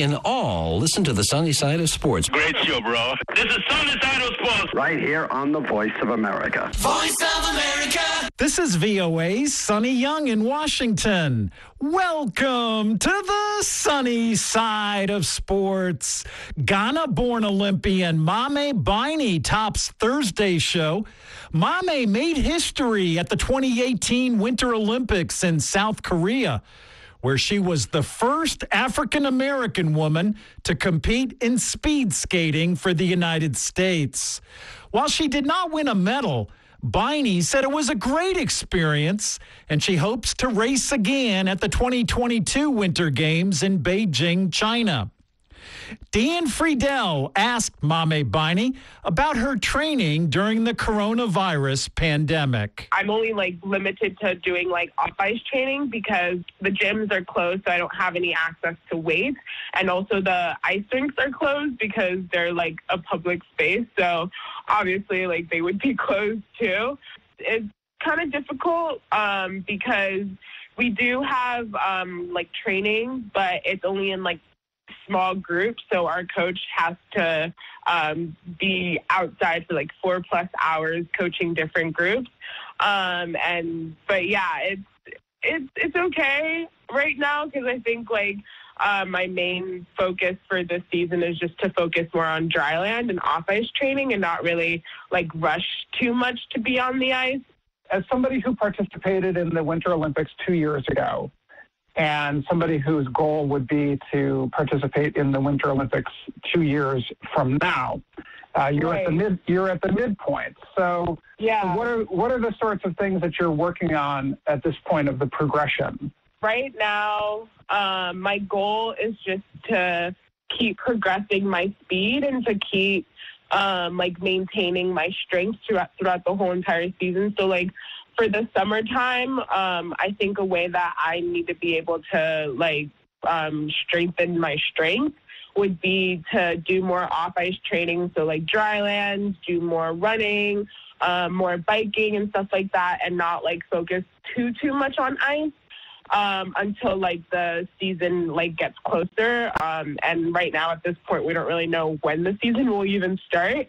can all listen to the sunny side of sports. Great show, bro. This is Sunny Side of Sports. Right here on the Voice of America. Voice of America. This is VOA's Sonny Young in Washington. Welcome to the sunny side of sports. Ghana-born Olympian Mame Biney tops Thursday's show. Mame made history at the 2018 Winter Olympics in South Korea, where she was the first African-American woman to compete in speed skating for the United States. While she did not win a medal, Biney said it was a great experience, and she hopes to race again at the 2022 Winter Games in Beijing, China. Dan Friedel asked Mame Biney about her training during the coronavirus pandemic. I'm only limited to doing off-ice training because the gyms are closed, so I don't have any access to weights. And also the ice rinks are closed because they're a public space. So obviously they would be closed too. It's kind of difficult because we do have training, but it's only in small groups, so our coach has to be outside for 4+ hours coaching different groups. But yeah, it's okay right now because I think my main focus for this season is just to focus more on dry land and off ice training and not really rush too much to be on the ice. As somebody who participated in the Winter Olympics 2 years ago, and somebody whose goal would be to participate in the Winter Olympics 2 years from now, you're right. You're at the midpoint. So, yeah. What are the sorts of things that you're working on at this point of the progression? Right now, my goal is just to keep progressing my speed and to keep maintaining my strength throughout the whole entire season. So for the summertime, I think a way that I need to be able to strengthen my strength would be to do more off-ice training, so dry land, do more running, more biking and stuff like that, and not focus too much on ice until the season gets closer. And right now at this point, we don't really know when the season will even start.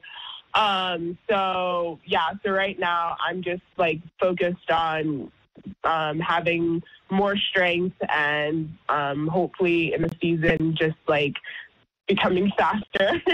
So right now I'm just focused on having more strength and hopefully in the season just becoming faster.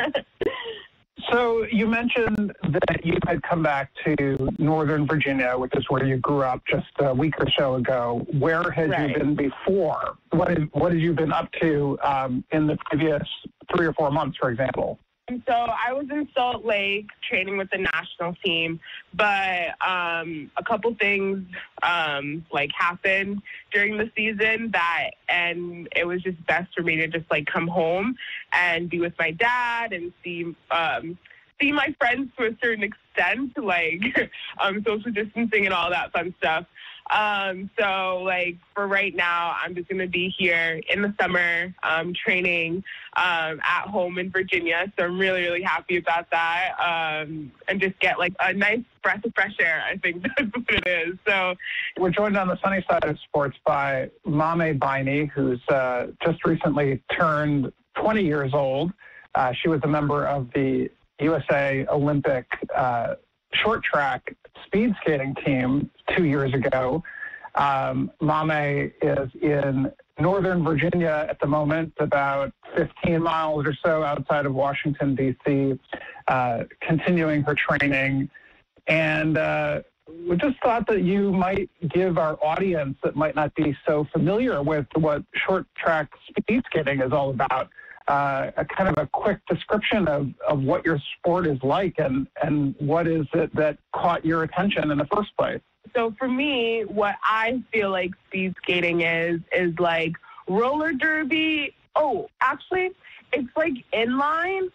So you mentioned that you had come back to Northern Virginia, which is where you grew up just a week or so ago. Where had you been before? What have you been up to in the previous 3 or 4 months, for example? And so I was in Salt Lake training with the national team, but a couple things happened during the season and it was just best for me to just come home and be with my dad and see my friends to a certain extent, social distancing and all that fun stuff. So for right now, I'm just going to be here in the summer, training, at home in Virginia. So I'm really, really happy about that. And just get a nice breath of fresh air. I think that's what it is. So we're joined on the sunny side of sports by Mame Biney, who's just recently turned 20 years old. She was a member of the USA Olympic short track speed skating team 2 years ago. Mame is in Northern Virginia at the moment, about 15 miles or so outside of Washington, D.C., continuing her training. And we just thought that you might give our audience that might not be so familiar with what short track speed skating is all about, a kind of a quick description of what your sport is like and what is it that caught your attention in the first place. So for me, what I feel like speed skating is roller derby. Oh, actually, it's inline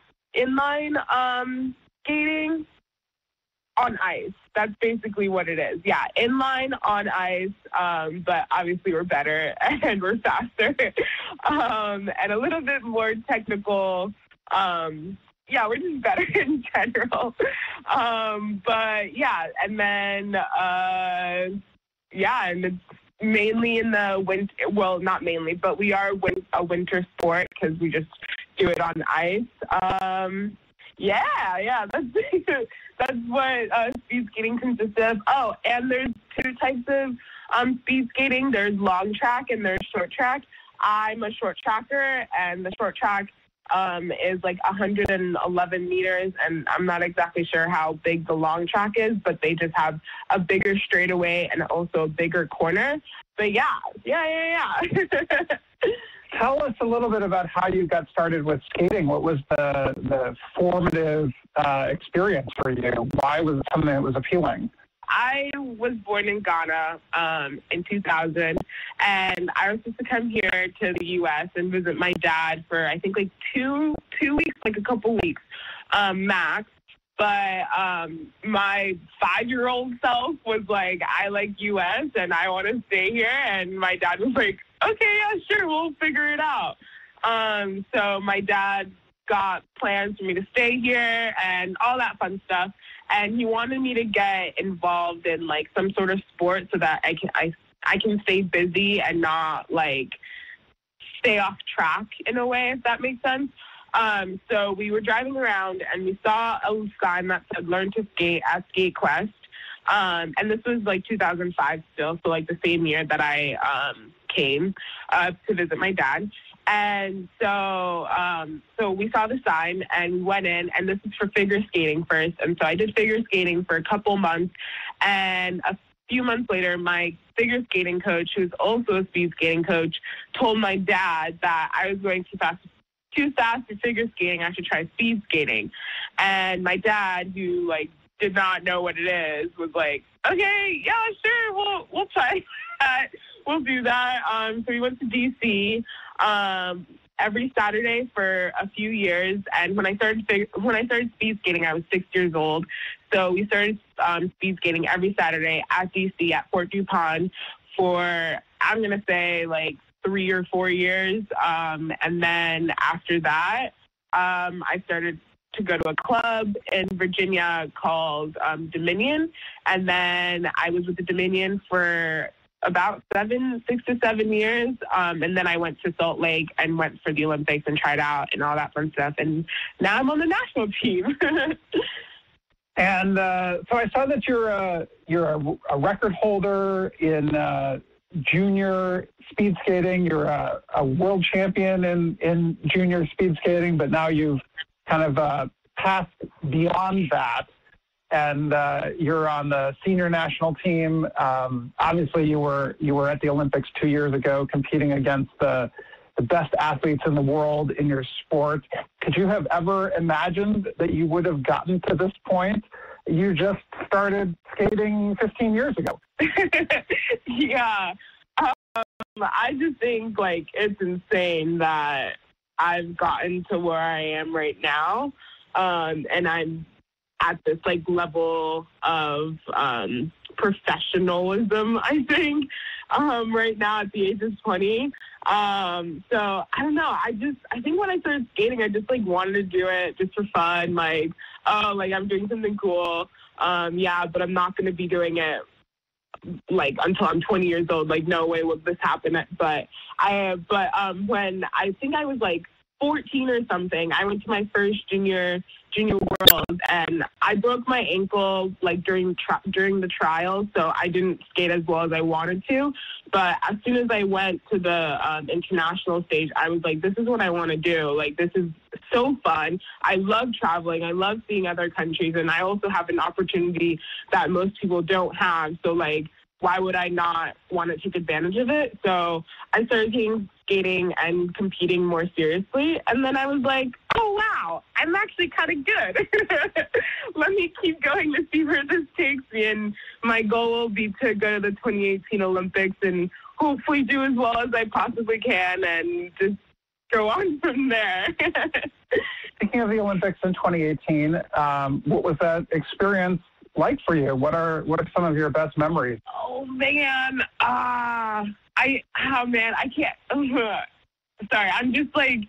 skating on ice. That's basically what it is. Yeah, inline on ice, but obviously we're better and we're faster and a little bit more technical. We're just better in general. But yeah, and then and it's mainly in the winter. Well, not mainly, but we are a winter sport because we just do it on ice. Yeah, that's what speed skating consists of. Oh, and there's two types of speed skating. There's long track and there's short track. I'm a short tracker, and the short track is like 111 meters, and I'm not exactly sure how big the long track is, but they just have a bigger straightaway and also a bigger corner. But yeah. Tell us a little bit about how you got started with skating. What was the formative experience for you? Why was it something that was appealing? I was born in Ghana in 2000, and I was supposed to come here to the U.S. and visit my dad for, I think, like two weeks, like a couple weeks max. But my 5-year-old self was like, I like U.S. and I want to stay here. And my dad was like, okay, yeah, sure, we'll figure it out. So my dad got plans for me to stay here and all that fun stuff. And he wanted me to get involved in like some sort of sport so that I can stay busy and not like stay off track in a way, if that makes sense. So we were driving around and we saw a sign that said "Learn to Skate" at SkateQuest. And this was like 2005 still, so like the same year that I came to visit my dad. And so we saw the sign and we went in, and this is for figure skating first. And so I did figure skating for a couple months, and a few months later, my figure skating coach, who's also a speed skating coach, told my dad that I was going too fast for figure skating. I should try speed skating. And my dad, who like did not know what it is, was like, okay, yeah, sure, we'll try that. We'll do that. So we went to DC every Saturday for a few years. And when I started speed skating, I was 6 years old. So we started speed skating every Saturday at DC at Fort DuPont for, I'm going to say, like 3 or 4 years. And then after that, I started to go to a club in Virginia called Dominion. And then I was with the Dominion for about 6 to 7 years. And then I went to Salt Lake and went for the Olympics and tried out and all that fun stuff. And now I'm on the national team. And so I saw that you're a record holder in junior speed skating. You're a world champion in junior speed skating, but now you've kind of passed beyond that, and you're on the senior national team. Obviously, you were at the Olympics 2 years ago, competing against the best athletes in the world in your sport. Could you have ever imagined that you would have gotten to this point? You just started skating 15 years ago. Yeah. I just think, like, it's insane that I've gotten to where I am right now. And I'm at this, like, level of professionalism, I think, right now at the age of 20. So I don't know. I think when I started skating, I just like wanted to do it just for fun. Like, oh, like I'm doing something cool. Yeah, but I'm not going to be doing it like until I'm 20 years old. Like, no way will this happen. But when I think I was like 14 or something, I went to my first junior world, and I broke my ankle like during the trials, so I didn't skate as well as I wanted to. But as soon as I went to the international stage, I was like, this is what I want to do. Like, this is so fun. I love traveling. I love seeing other countries, and I also have an opportunity that most people don't have. So, like, why would I not want to take advantage of it? So I started taking skating and competing more seriously. And then I was like, oh, wow, I'm actually kind of good. Let me keep going to see where this takes me. And my goal will be to go to the 2018 Olympics and hopefully do as well as I possibly can and just go on from there. Speaking of the Olympics in 2018, what was that experience like for you? What are some of your best memories? Oh man, I can't. Sorry, I'm just like,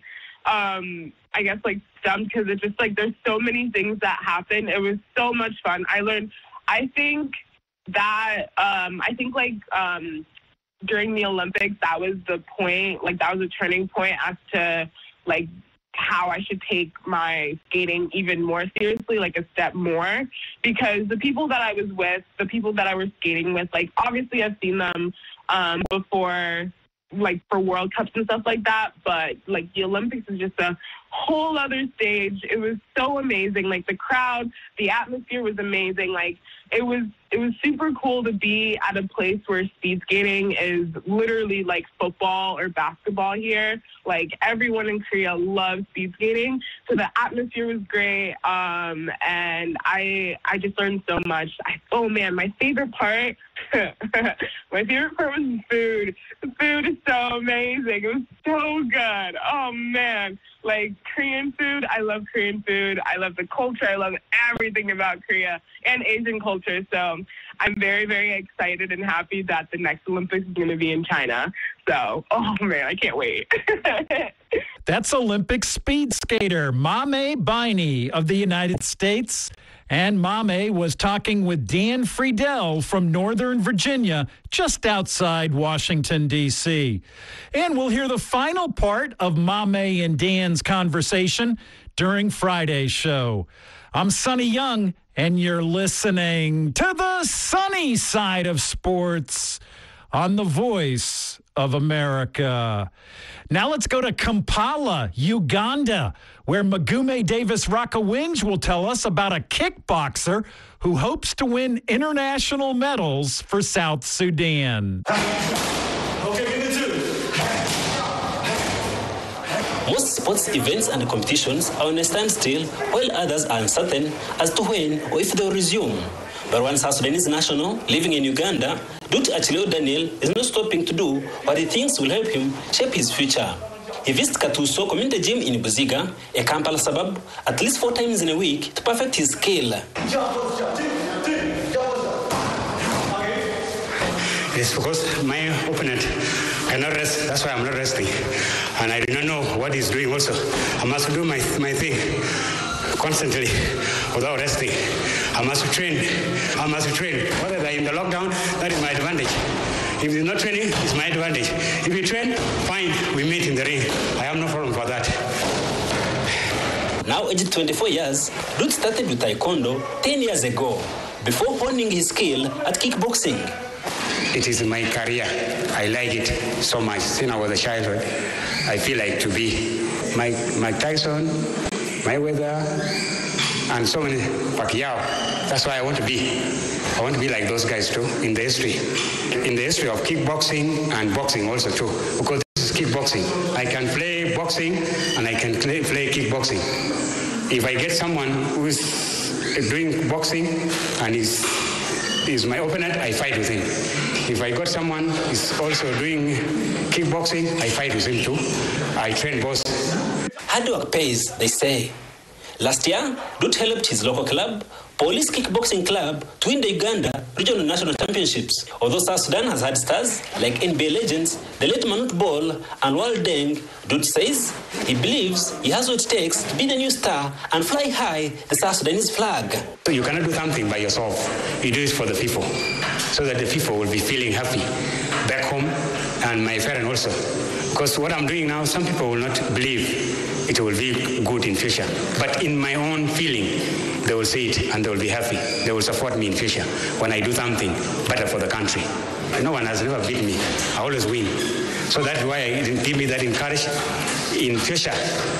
I guess like stumped because it's just like there's so many things that happen. It was so much fun. I learned. I think during the Olympics, that was the point, like that was a turning point as to like how I should take my skating even more seriously, like a step more, because the people that I was with, the people that I was skating with, like obviously I've seen them before, like for World Cups and stuff like that, but like the Olympics is just a whole other stage. It was so amazing. Like the crowd, the atmosphere was amazing. Like it was super cool to be at a place where speed skating is literally like football or basketball here. Like everyone in Korea loves speed skating. So the atmosphere was great. And I just learned so much. Oh man, my favorite part was the food. The food is so amazing. It was so good. Oh man. Like Korean food, I love Korean food. I love the culture. I love everything about Korea and Asian culture. So I'm very, very excited and happy that the next Olympics is going to be in China. So, oh man, I can't wait. That's Olympic speed skater Mame Biney of the United States. And Mame was talking with Dan Friedel from Northern Virginia, just outside Washington, D.C. And we'll hear the final part of Mame and Dan's conversation during Friday's show. I'm Sonny Young, and you're listening to the sunny side of sports on the Voice of America. Now let's go to Kampala, Uganda, where Magume Davis Rakawinj will tell us about a kickboxer who hopes to win international medals for South Sudan. Most sports events and competitions are on a standstill, while others are uncertain as to when or if they'll resume. But one South Sudanese national living in Uganda, Dut Achileo Daniel, is not stopping to do what he thinks will help him shape his future. He visits Katuso Community Gym in Buziga, a Kampala suburb, at least 4 times in a week to perfect his skill. It's because my opponent cannot rest. That's why I'm not resting. And I do not know what he's doing also. I must do my thing constantly without resting. I must train. Whether they're in the lockdown, that is my advantage. If you're not training, it's my advantage. If you train, fine, we meet in the ring. I have no problem for that. Now aged 24 years, Dut started with Taekwondo 10 years ago, before honing his skill at kickboxing. It is my career. I like it so much. Since I was a childhood, I feel like to be Mike Tyson, Mayweather, and so many Pacquiao. That's why I want to be. I want to be like those guys too in the history of kickboxing and boxing also too. Because this is kickboxing. I can play boxing and I can play kickboxing. If I get someone who is doing boxing and is my opponent, I fight with him. If I got someone who is also doing kickboxing, I fight with him too. I train both. Hard work pays, they say. Last year, Dut helped his local club, Police Kickboxing Club, to win the Uganda Regional National Championships. Although South Sudan has had stars like NBA legends, the late Manute Bol and Wal Deng, Dut says he believes he has what it takes to be the new star and fly high the South Sudanese flag. So you cannot do something by yourself. You do it for the people, so that the people will be feeling happy back home and my parents also. Because what I'm doing now, some people will not believe it will be good in future. But in my own feeling, they will see it and they will be happy. They will support me in future when I do something better for the country. No one has never beat me. I always win. So that's why it give me that encouragement. In future,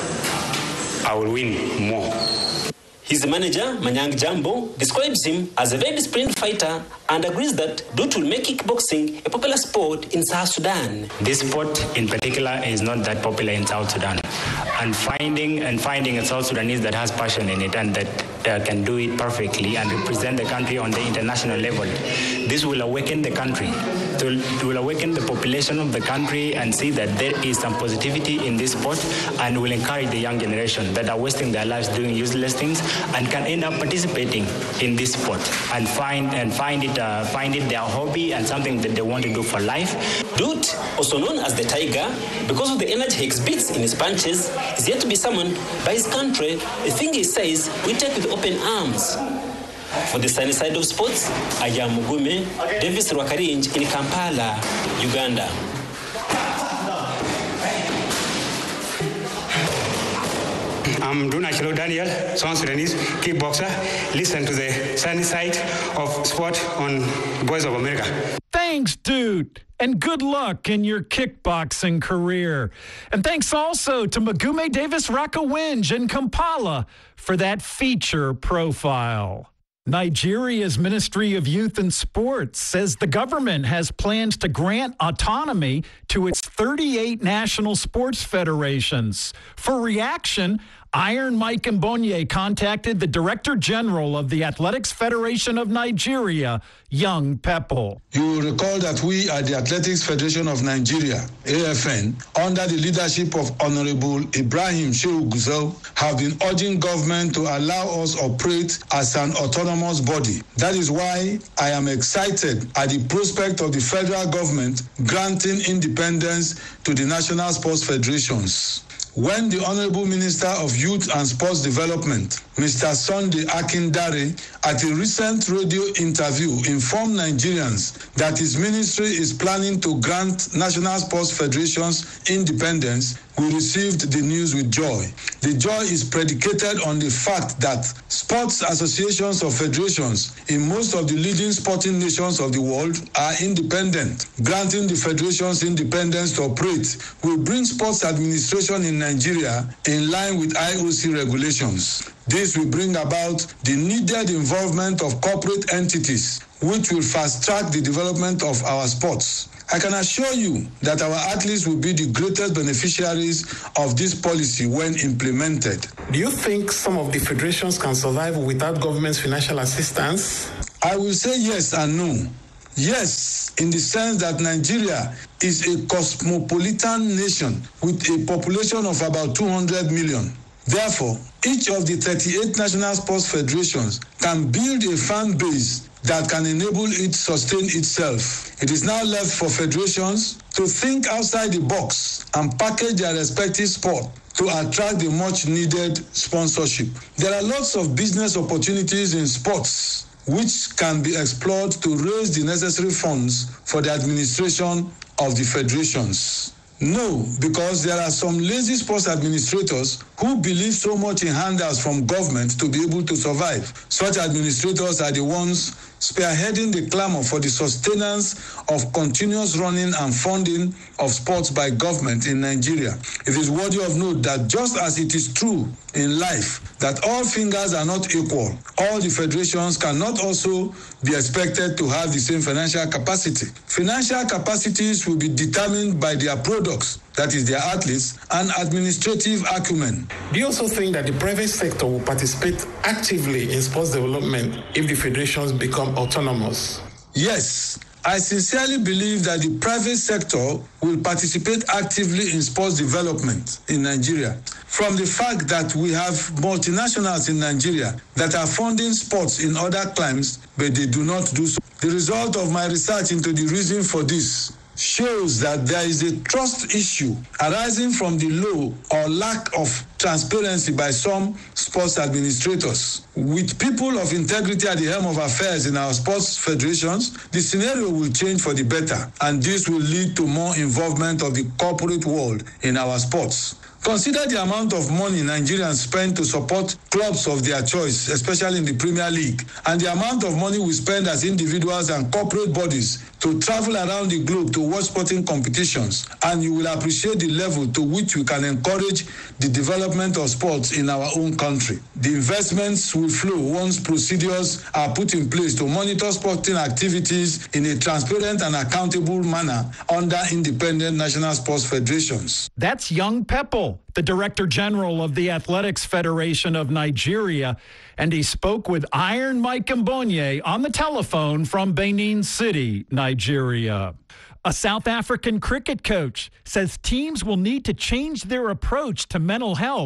I will win more. His manager, Manyang Jambo, describes him as a very disciplined fighter and agrees that Dut will make kickboxing a popular sport in South Sudan. This sport in particular is not that popular in South Sudan. And finding a South Sudanese that has passion in it and that can do it perfectly and represent the country on the international level, this will awaken the country. It will awaken the population of the country and see that there is some positivity in this sport, and will encourage the young generation that are wasting their lives doing useless things and can end up participating in this sport and find it their hobby and something that they want to do for life. Dut, also known as the Tiger, because of the energy he exhibits in his punches, is yet to be summoned by his country, a thing he says we take with open arms. For the sunny side of sports, I am Magume Davis Rakawinj in Kampala. Uganda. I'm Duna Chilo Daniel, South Sudanese kickboxer. Listen to the sunny side of sport on Voice of America. Thanks, dude. And good luck in your kickboxing career. And thanks also to Magume Davis Rakowinj and Kampala for that feature profile. Nigeria's Ministry of Youth and Sports says the government has plans to grant autonomy to its 38 national sports federations. For reaction, Iron Mike Mbonye contacted the Director General of the Athletics Federation of Nigeria, Young Pepple. You will recall that we at the Athletics Federation of Nigeria, AFN, under the leadership of Honorable Ibrahim Shehu Gusau, have been urging government to allow us operate as an autonomous body. That is why I am excited at the prospect of the federal government granting independence to the national sports federations. When the Honorable Minister of Youth and Sports Development, Mr. Sunday Akindare, at a recent radio interview informed Nigerians that his ministry is planning to grant national sports federations independence, we received the news with joy. The joy is predicated on the fact that sports associations or federations in most of the leading sporting nations of the world are independent. Granting the federations independence to operate will bring sports administration in Nigeria in line with IOC regulations. This will bring about the needed involvement of corporate entities, which will fast-track the development of our sports. I can assure you that our athletes will be the greatest beneficiaries of this policy when implemented. Do you think some of the federations can survive without government's financial assistance? I will say yes and no. Yes, in the sense that Nigeria is a cosmopolitan nation with a population of about 200 million. Therefore, each of the 38 national sports federations can build a fan base that can enable it sustain itself. It is now left for federations to think outside the box and package their respective sport to attract the much-needed sponsorship. There are lots of business opportunities in sports which can be explored to raise the necessary funds for the administration of the federations. No, because there are some lazy sports administrators who believe so much in handouts from government to be able to survive. Such administrators are the ones spearheading the clamor for the sustenance of continuous running and funding of sports by government in Nigeria. It is worthy of note that just as it is true in life that all fingers are not equal, all the federations cannot also be expected to have the same financial capacity. Financial capacities will be determined by their products, that is their athletes, and administrative acumen. Do you also think that the private sector will participate actively in sports development if the federations become autonomous? Yes. I sincerely believe that the private sector will participate actively in sports development in Nigeria. From the fact that we have multinationals in Nigeria that are funding sports in other climes, but they do not do so. The result of my research into the reason for this shows that there is a trust issue arising from the low or lack of transparency by some sports administrators. With people of integrity at the helm of affairs in our sports federations, the scenario will change for the better, and this will lead to more involvement of the corporate world in our sports. Consider the amount of money Nigerians spend to support clubs of their choice, especially in the Premier League, and the amount of money we spend as individuals and corporate bodies to travel around the globe to watch sporting competitions, and you will appreciate the level to which we can encourage the development of sports in our own country. The investments will flow once procedures are put in place to monitor sporting activities in a transparent and accountable manner under independent national sports federations. That's Young Pepple, the Director General of the Athletics Federation of Nigeria, and he spoke with Iron Mike Mbonye on the telephone from Benin City, Nigeria. A South African cricket coach says teams will need to change their approach to mental health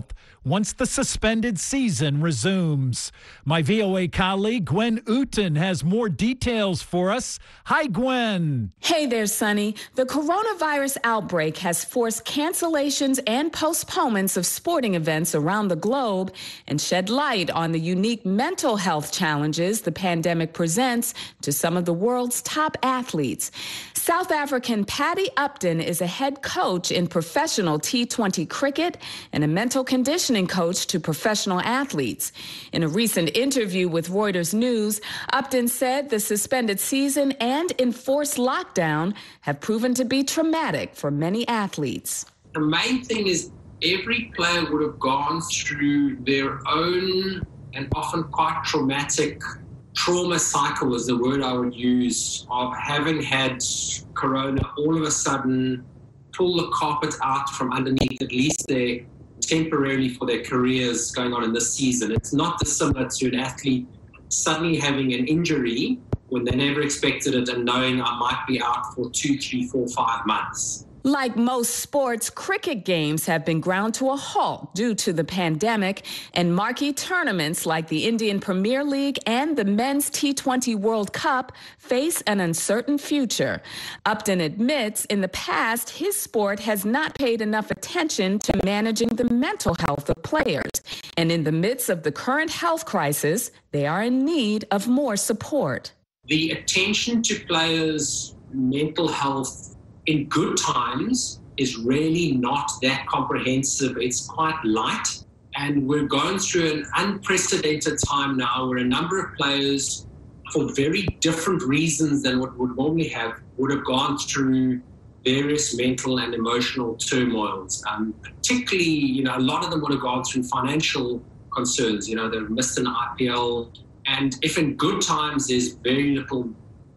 once the suspended season resumes. My VOA colleague Gwen Uten has more details for us. Hi, Gwen. Hey there, Sonny. The coronavirus outbreak has forced cancellations and postponements of sporting events around the globe and shed light on the unique mental health challenges the pandemic presents to some of the world's top athletes. South African Paddy Upton is a head coach in professional T20 cricket and a mental conditioning coach to professional athletes. In a recent interview with Reuters News, Upton said the suspended season and enforced lockdown have proven to be traumatic for many athletes. The main thing is every player would have gone through their own and often quite traumatic trauma cycle is the word I would use, of having had corona all of a sudden pull the carpet out from underneath at least temporarily for their careers going on in this season. It's not dissimilar to an athlete suddenly having an injury when they never expected it and knowing I might be out for 2, 3, 4, 5 months. Like most sports, cricket games have been ground to a halt due to the pandemic, and marquee tournaments like the Indian Premier League and the Men's T20 World Cup face an uncertain future. Upton admits in the past his sport has not paid enough attention to managing the mental health of players, and in the midst of the current health crisis, they are in need of more support. The attention to players' mental health in good times is really not that comprehensive. It's quite light. And we're going through an unprecedented time now where a number of players, for very different reasons than what would normally have, would have gone through various mental and emotional turmoils. Particularly, a lot of them would have gone through financial concerns. They've missed an IPL. And if in good times there's very little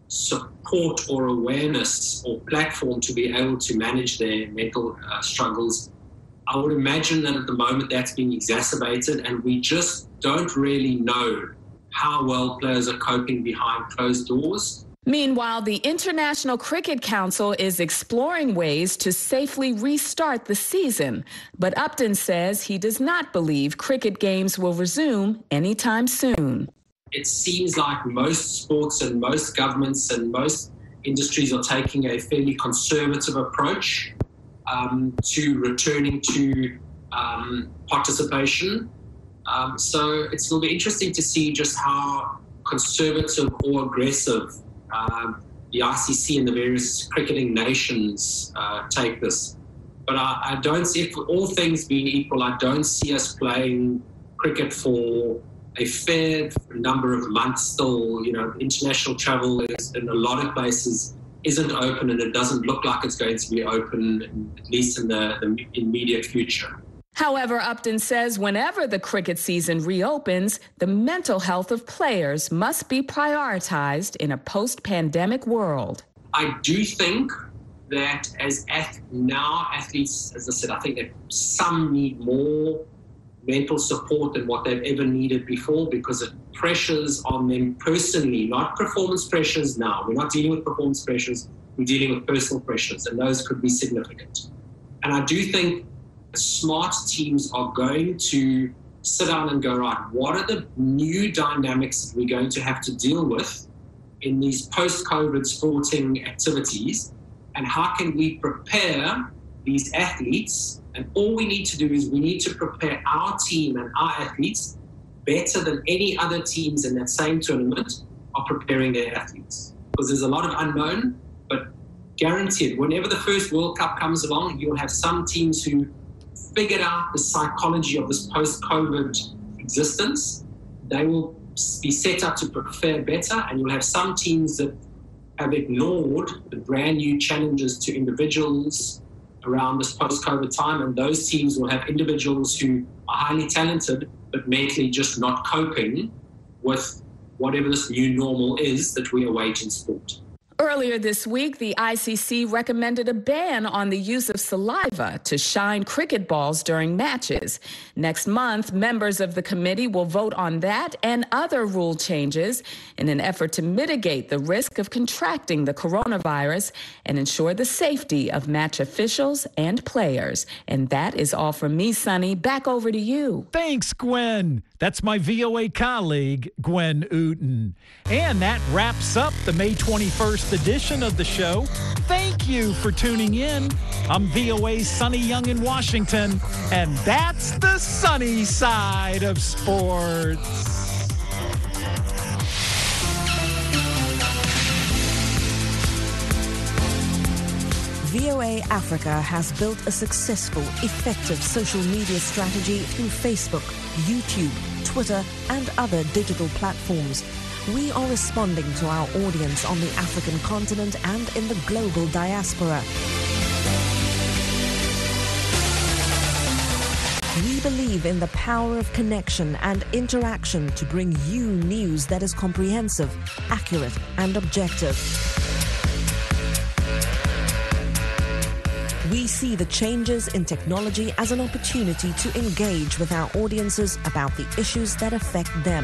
support or awareness or platform to be able to manage their mental struggles, I would imagine that at the moment that's being exacerbated, and we just don't really know how well players are coping behind closed doors. Meanwhile, the International Cricket Council is exploring ways to safely restart the season, but Upton says he does not believe cricket games will resume anytime soon. It seems like most sports and most governments and most industries are taking a fairly conservative approach to returning to participation. So it's going to be interesting to see just how conservative or aggressive the ICC and the various cricketing nations take this. But I don't see, if all things being equal, I don't see us playing cricket for a fair number of months still. International travel is, in a lot of places isn't open, and it doesn't look like it's going to be open, at least in the immediate future. However, Upton says whenever the cricket season reopens, the mental health of players must be prioritized in a post-pandemic world. I do think that as athletes, as I said, I think that some need more mental support than what they've ever needed before, because it pressures on them personally, not performance pressures now. We're not dealing with performance pressures, we're dealing with personal pressures, and those could be significant. And I do think smart teams are going to sit down and go, right, what are the new dynamics that we're going to have to deal with in these post-COVID sporting activities, and how can we prepare these athletes? And all we need to do is we need to prepare our team and our athletes better than any other teams in that same tournament are preparing their athletes. Because there's a lot of unknown, but guaranteed, whenever the first World Cup comes along, you'll have some teams who figured out the psychology of this post-COVID existence. They will be set up to prepare better, and you'll have some teams that have ignored the brand new challenges to individuals around this post-COVID time, and those teams will have individuals who are highly talented but mentally just not coping with whatever this new normal is that we await in sport. Earlier this week, the ICC recommended a ban on the use of saliva to shine cricket balls during matches. Next month, members of the committee will vote on that and other rule changes in an effort to mitigate the risk of contracting the coronavirus and ensure the safety of match officials and players. And that is all from me, Sonny. Back over to you. Thanks, Gwen. That's my VOA colleague, Gwen Uten. And that wraps up the May 21st edition of the show. Thank you for tuning in. I'm VOA's Sonny Young in Washington, and that's the sunny side of sports. VOA Africa has built a successful, effective social media strategy through Facebook, YouTube, Twitter, and other digital platforms. We are responding to our audience on the African continent and in the global diaspora. We believe in the power of connection and interaction to bring you news that is comprehensive, accurate, and objective. We see the changes in technology as an opportunity to engage with our audiences about the issues that affect them.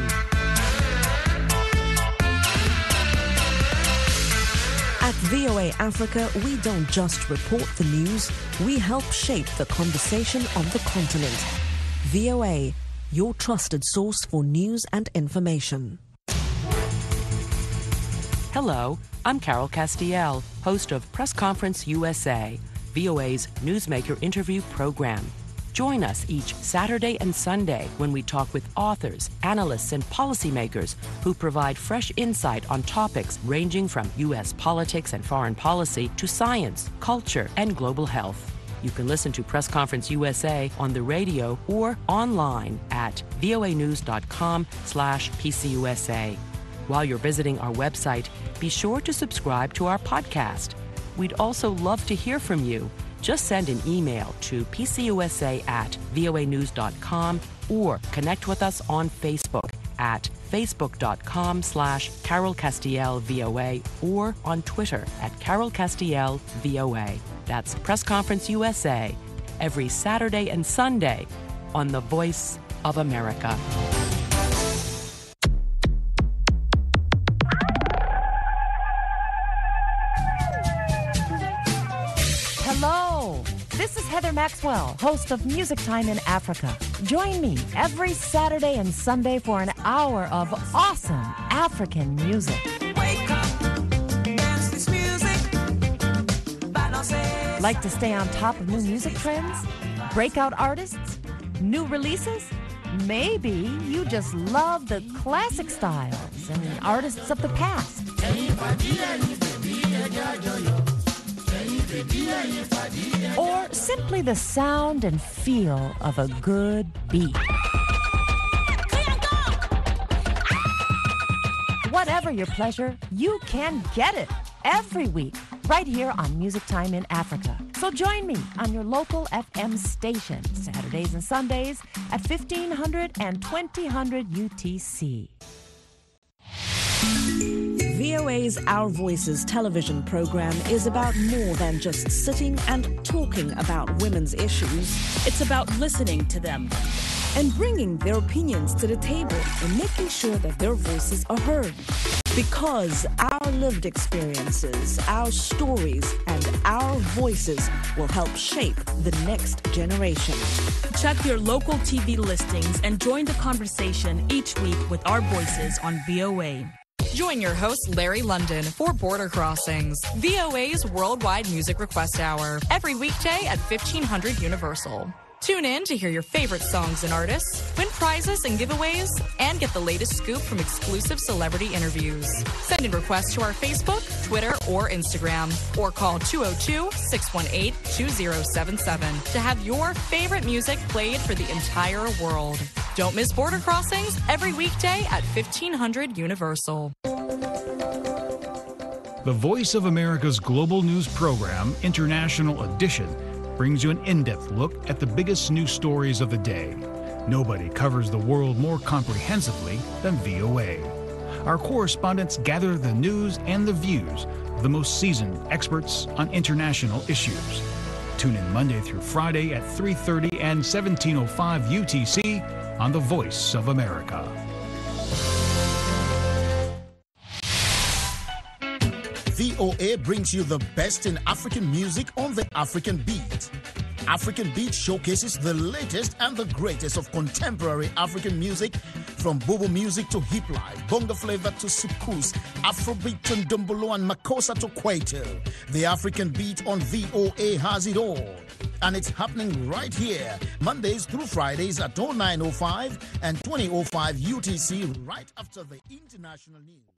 At VOA Africa, we don't just report the news, we help shape the conversation on the continent. VOA, your trusted source for news and information. Hello, I'm Carol Castiel, host of Press Conference USA, VOA's Newsmaker interview program. Join us each Saturday and Sunday when we talk with authors, analysts, and policymakers who provide fresh insight on topics ranging from U.S. politics and foreign policy to science, culture, and global health. You can listen to Press Conference USA on the radio or online at voanews.com/PCUSA. While you're visiting our website, be sure to subscribe to our podcast. We'd also love to hear from you. Just send an email to pcusa@voanews.com or connect with us on Facebook at facebook.com/CarolCastielVOA or on Twitter at CarolCastielVOA. That's Press Conference USA, every Saturday and Sunday on the Voice of America. Hello, this is Heather Maxwell, host of Music Time in Africa. Join me every Saturday and Sunday for an hour of awesome African music. Wake up, dance this music. Like to stay on top of new music trends? Breakout artists? New releases? Maybe you just love the classic styles and artists of the past. Or simply the sound and feel of a good beat. Whatever your pleasure, you can get it every week right here on Music Time in Africa. So join me on your local FM station, Saturdays and Sundays at 1500 and 2000 UTC. VOA's Our Voices television program is about more than just sitting and talking about women's issues. It's about listening to them and bringing their opinions to the table and making sure that their voices are heard. Because our lived experiences, our stories, and our voices will help shape the next generation. Check your local TV listings and join the conversation each week with our voices on VOA. Join your host, Larry London, for Border Crossings, VOA's Worldwide Music Request Hour, every weekday at 1500 Universal. Tune in to hear your favorite songs and artists, win prizes and giveaways, and get the latest scoop from exclusive celebrity interviews. Send in requests to our Facebook, Twitter, or Instagram, or call 202-618-2077 to have your favorite music played for the entire world. Don't miss Border Crossings every weekday at 1500 Universal. The Voice of America's global news program, International Edition, brings you an in-depth look at the biggest news stories of the day. Nobody covers the world more comprehensively than VOA. Our correspondents gather the news and the views of the most seasoned experts on international issues. Tune in Monday through Friday at 3:30 and 17:05 UTC on The Voice of America. VOA brings you the best in African music on the African Beat. African Beat showcases the latest and the greatest of contemporary African music, from Bobo music to hip life, bongo flavor to soukous, Afrobeat to ndombolo and makossa to kwaito. The African Beat on VOA has it all. And it's happening right here, Mondays through Fridays at 09:05 and 20:05 UTC, right after the international news.